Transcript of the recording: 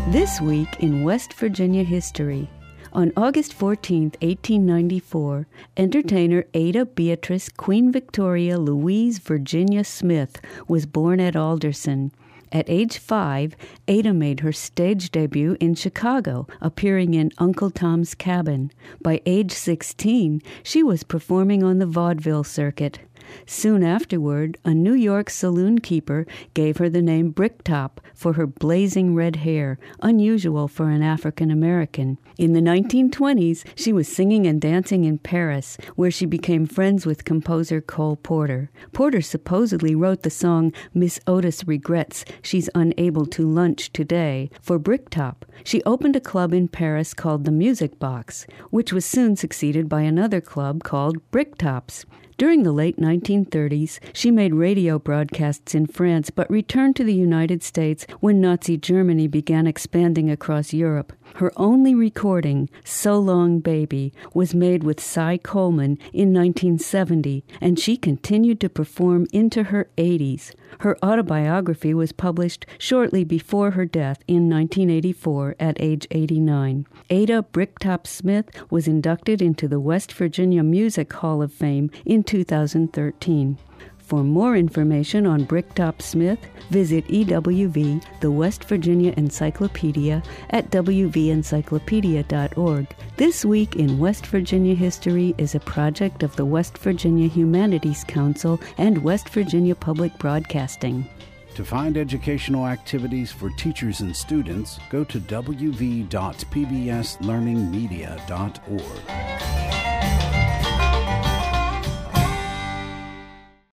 This week in West Virginia history. On August 14, 1894, entertainer Ada Beatrice Queen Victoria Louise Virginia Smith was born at Alderson. At age 5, Ada made her stage debut in Chicago, appearing in Uncle Tom's Cabin. By age 16, she was performing on the vaudeville circuit. Soon afterward, a New York saloon keeper gave her the name Bricktop for her blazing red hair, unusual for an African American. In the 1920s, she was singing and dancing in Paris, where she became friends with composer Cole Porter. Porter supposedly wrote the song Miss Otis Regrets She's Unable to Lunch Today for Bricktop. She opened a club in Paris called the Music Box, which was soon succeeded by another club called Bricktops. During the late 1930s, she made radio broadcasts in France but returned to the United States when Nazi Germany began expanding across Europe. Her only recording, So Long Baby, was made with Cy Coleman in 1970, and she continued to perform into her 80s. Her autobiography was published shortly before her death in 1984 at age 89. Ada Bricktop Smith was inducted into the West Virginia Music Hall of Fame in 2013. For more information on Bricktop Smith, visit EWV, the West Virginia Encyclopedia, at wvencyclopedia.org. This Week in West Virginia History is a project of the West Virginia Humanities Council and West Virginia Public Broadcasting. To find educational activities for teachers and students, go to wv.pbslearningmedia.org.